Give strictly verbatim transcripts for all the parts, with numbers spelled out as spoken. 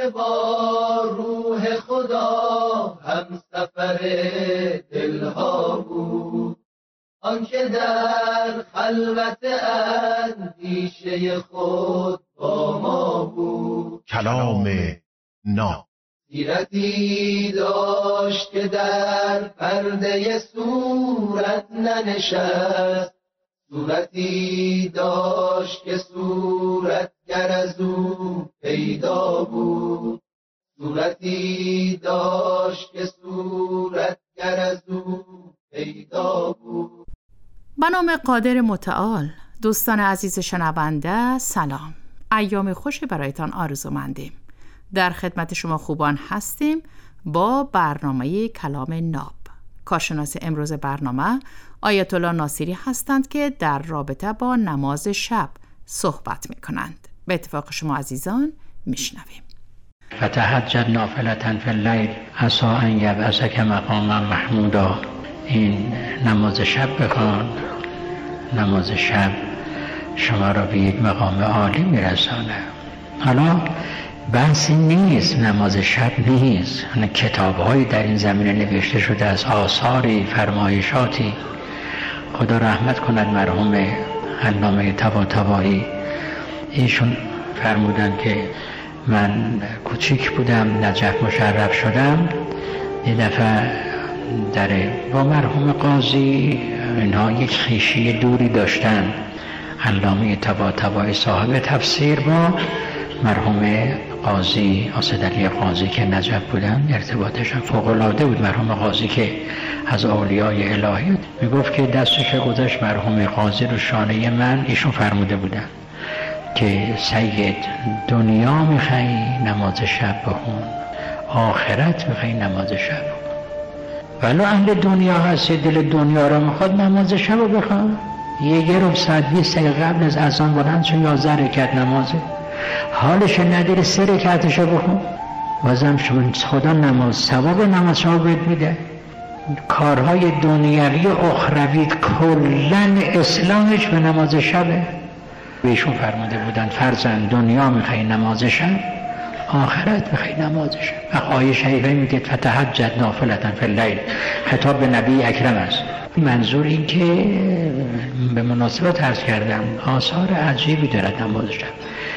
که با روح خدا هم سفر دلها بود، آن که در خلوت اندیشه خود با ما بود. کلام ناب سیرتی داشت که در پرده صورت ننشست، صورتی داشت که صورتگر از او پیدا بود، صورتی داشت که صورتگر از او پیدا بود. به نام قادر متعال. دوستان عزیز شنونده سلام، ایام خوشی برایتان آرزومندیم. در خدمت شما خوبان هستیم با برنامه کلام ناب. کارشناس امروز برنامه آیت الله ناصری هستند که در رابطه با نماز شب صحبت می کنند. به اتفاق شما عزیزان میشنویم. فتهجد نافلة فی اللیل عسی ان یبعثک مقاما محمودا. این نماز شب بکن، نماز شب شما را به یک مقام عالی میرسانه. حالا بحثی نیست، نماز شب نیست، کتاب‌هایی در این زمینه نوشته شده از آثاری، فرمایشاتی. خدا رحمت کند مرحوم علامه طباطبایی، ایشون فرمودن که من کوچیک بودم نجف مشرف شدم، یه دفعه در با مرحوم قاضی اینها یک خویشی دوری داشتن. علامه طباطبایی صاحب تفسیر با مرحوم قاضی اسدعلی قاضی که نجف بودن ارتباطشون فوق العاده بود. مرحوم قاضی که از اولیای الهی میگفت که دستی که گذاشت مرحوم قاضی رو شانه من، ایشون فرموده بودن که سید دنیا میخوای نماز شب بخون، آخرت میخوای نماز شب بخون. ولو اهل دنیا هستی دل دنیا رو میخواد نماز شب رو بخون. یه ربع ساعت بیست دقیقه قبل از اذان بلند شو یازده رکعت نمازه، حالش نداری سه رکعتشو بخون، بازم شما خدا نماز ثواب نماز شما بهت میده. کارهای دنیوی اخروی کلن اسلامش به نماز شبه. بهشون فرموده بودن فرزند دنیا میخوای نماز شب، آخرت میخوای نماز شب. آیه شریفه میگه فتهجد نافلة فی اللیل، خطاب به نبی اکرم است. منظور این که به مناسبت عرض کردم آثار عجیبی دارد نماز شب.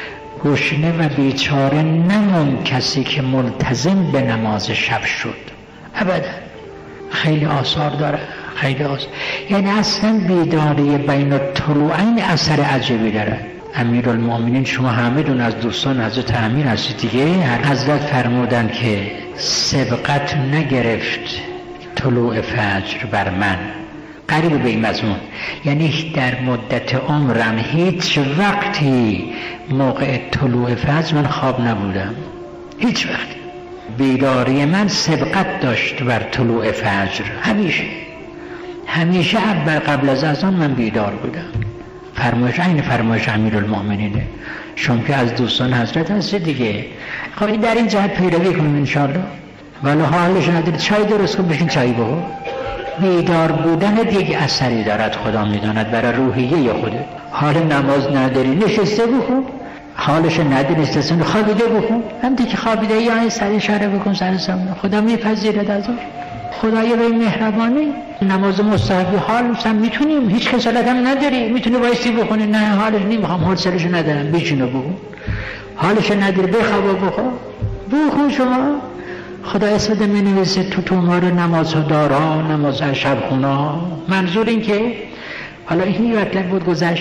گشنه و بیچاره نمون کسی که ملتزم به نماز شب شد، ابدا. خیلی آثار داره، خیلی آثار. یعنی اصلا بیداری بین الطلوعین اثر عجیبی داره. امیرالمومنین شما همه دون از دوستان حضرت امیر هستید دیگه. حضرت فرمودن که سبقت نگرفت طلوع فجر بر من، قریب به این مضمون، یعنی در مدت عمرم هیچ وقتی موقع طلوع فجر من خواب نبودم، هیچ وقت. بیداری من سبقت داشت بر طلوع فجر، همیشه همیشه اول قبل از اذان من بیدار بودم. فرمایش این فرمایش امیرالمومنینه. شما که از دوستان حضرت هستی دیگه، خب در این جهت پیروی کنیم انشاءالله. ولی حالش ندارید چای درست کن بشین چای بخور. بیدار بودن یک اثری دارد، خدا میداند، برای روحیه خودت. حال نماز نداری نشسته بخون، حالش نداری نشسته خوابیده بخون، هم دیگه خوابیده یا سر اشاره بکن سر سامون، خدا میپذیرد ازش. خدای به مهربانی. نماز مستحبی حال مثلا میتونیم، هیچ کسالت هم نداری، میتونی وایسی بخونی، نه حالش نمیخوام، حوصله‌اش ندارم، بیچینو بخون. حالش نداری بخواب بخون، بخون شما. خدا اسم می نویسه تو تومار نماز دارا، نماز شبخونا. منظور این که حالا این مطلب بود گذشت.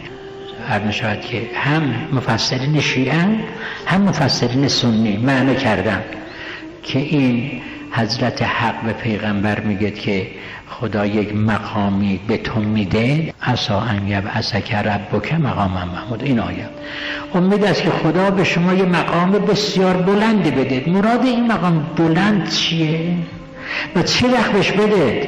هر نشاید که هم مفسرین شیعه هم مفسرین سنی معنی کردن که این حضرت حق به پیغمبر میگه که خدا یک مقامی به تو میده، عسی ان یبعثک ربک مقاما محمود. این آیه امید است که خدا به شما یک مقام بسیار بلندی بده. مراد این مقام بلند چیه و چه وقت بهش بده؟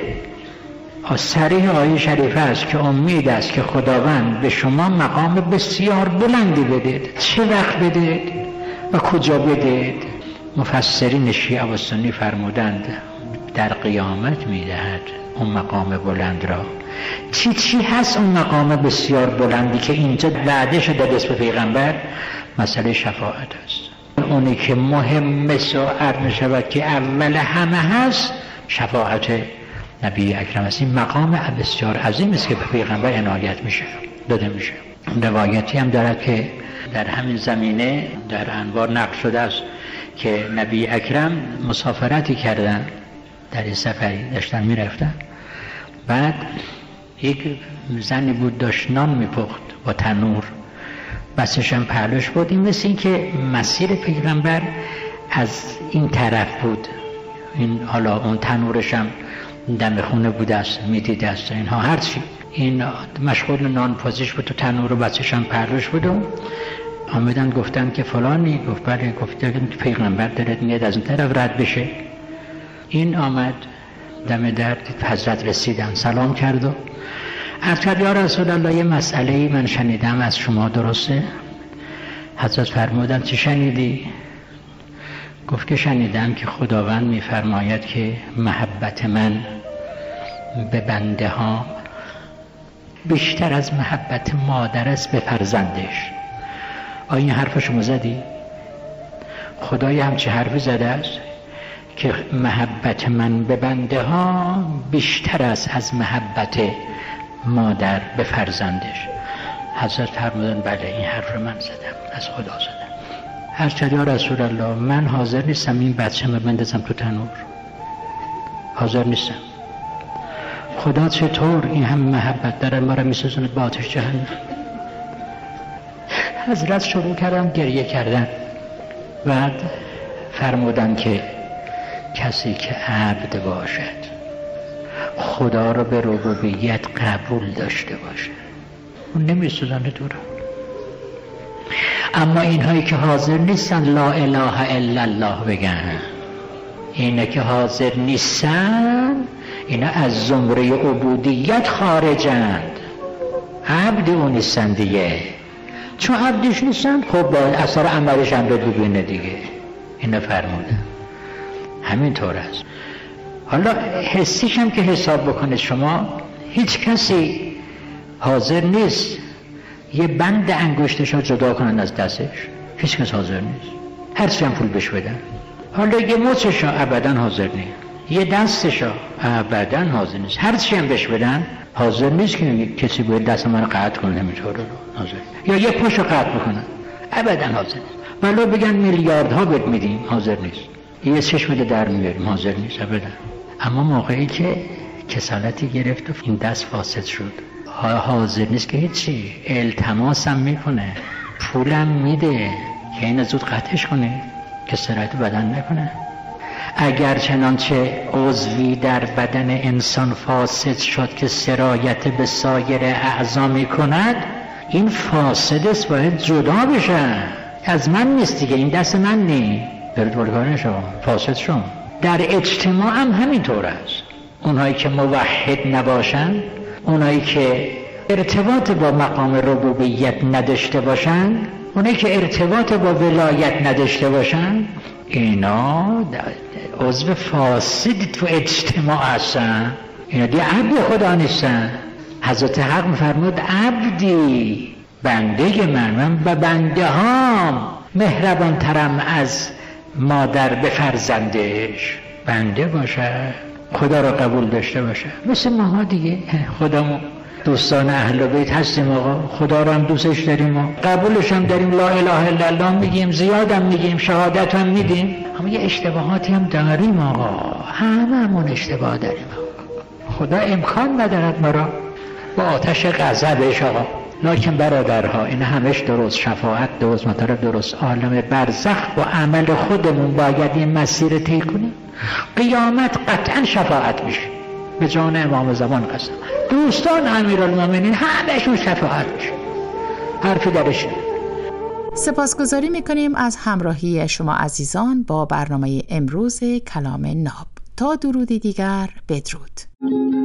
صریح آیه شریفه است که امید است که خداوند به شما مقام بسیار بلندی بده. چه وقت بده و کجا بده؟ مفسرین شیعه و سنی فرمودند در قیامت میدهد اون مقام بلند را. چی چی هست اون مقام بسیار بلندی که اینجا وعده شده دست به پیغمبر؟ مسئله شفاعت است. اونی که مهم ساعت میشود که اول همه هست شفاعت نبی اکرم است. این مقام بسیار عظیم است که به پیغمبر عنایت میشه داده میشه. روایتی هم دارد که در همین زمینه در انبار نقل شده است که نبی اکرم مسافرتی کردن، در این سفری داشتن میرفتن، بعد یک زنی بود داشت نان میپخت با تنور، بسش هم پهلوش بود. این مثل این که مسیر پیغمبر از این طرف بود، این حالا اون تنورش هم دم خونه بود است میدید است اینها هرچی، این مشغول نان پزیش بود و تنور و بسش هم پهلوش بود. و آمدن گفتن که فلانی، گفت بله، گفت پیغمبر دارد میاد از این طرف رد بشه. این آمد دم در دید حضرت رسیدن، سلام کرد و عرض کرد یا رسول الله یه مسئله من شنیدم از شما، درسته؟ حضرت فرمودن چی شنیدی؟ گفت که شنیدم که خداوند میفرماید که محبت من به بنده ها بیشتر از محبت مادر است به فرزندش. آیا این حرف شما زدی؟ خدای همچه حرفی زده است که محبت من به بنده ها بیشتر است از محبت مادر به فرزندش. حضرت فرمودن بله این حرف رو من زدم، از خدا زدم. هر چه یا رسول الله من حاضر نیستم این بچه رو بندازم تو تنور، حاضر نیستم. خدا چطور این هم محبت داره ما رو میسوزونه به آتش جهنم؟ حضرت شروع کردم گریه کردن. بعد فرمودن که کسی که عبد باشد خدا رو به ربوبیت قبول داشته باشه اون نمیسوزنه دور. اما اینهایی که حاضر نیستن لا اله الا الله بگن، اینا که حاضر نیستن اینا از زمره عبودیت خارجند، عبد اون نیستن دیگه. چون عبدش نیستن خب با اثر عملش هم رو ببینه دیگه. اینا فرمودن همینطور است. حالا حسیش هم که حساب بکنید شما، هیچ کسی حاضر نیست یه بند انگشتش رو جدا کنن از دستش، هیچ کس حاضر نیست، هرچی هم پول بهش بدن. حالا یه مچش رو ابدا حاضر نیست، یه دستش رو ابدا حاضر نیست، هرچی هم بهش بدن حاضر نیست که کسی باید دست من رو قطع کنه نمیتونه رو حاضر، یا یه پاش رو قطع بکنن ابدا حاضر نیست. ولی بگن میلیاردها بهت میدیم حاضر نیست، یه چشم بده در میاریم حاضر نیست ابدا. اما موقعی که کسالتی گرفت و این دست فاسد شد حاضر نیست که هیچی، التماس هم میکنه، پولم میده که این زود قطعش کنه که سرایت بدن نکنه. اگر چنانچه عضوی در بدن انسان فاسد شد که سرایت به سایر اعضا میکند، این فاسد است باید جدا بشه، از من نیست دیگه، این دست من نی برد بلگاره شما فاسد شما. در اجتماع هم همینطور است. اونهایی که موحد نباشن، اونایی که ارتباط با مقام ربوبیت نداشته باشن، اونایی که ارتباط با ولایت نداشته باشن، اینا عضو فاسد تو اجتماع هستن، اینا دیگه عبد خدا نیستن. حضرت حق میفرمود عبدی، بنده من، من به بنده هام مهربان ترم از مادر به فرزندش. بنده باشه، خدا را قبول داشته باشه، مثل ما دیگه. خودمون دوستان اهل بیت هستیم آقا، خدا را هم دوستش داریم و قبولش هم داریم، لا اله الا الله میگیم، زیادم میگیم، شهادت هم میدیم، اما یه اشتباهاتی هم داریم آقا، همه همون اشتباه داریم آقا. خدا امکان ندارد ما را با آتش غضبش آقا. لکن برادرها این همش درست، شفاعت درست، مطلب درست، عالم برزخ با عمل خودمون باید این مسیر طی کنیم. قیامت قطعا شفاعت میشه، به جان امام زمان قسم. دوستان امیرالمومنین همشون شفاعت میشه، حرفی درش. سپاسگزاری میکنیم از همراهی شما عزیزان با برنامه امروز کلام ناب. تا درودی دیگر، بدرود.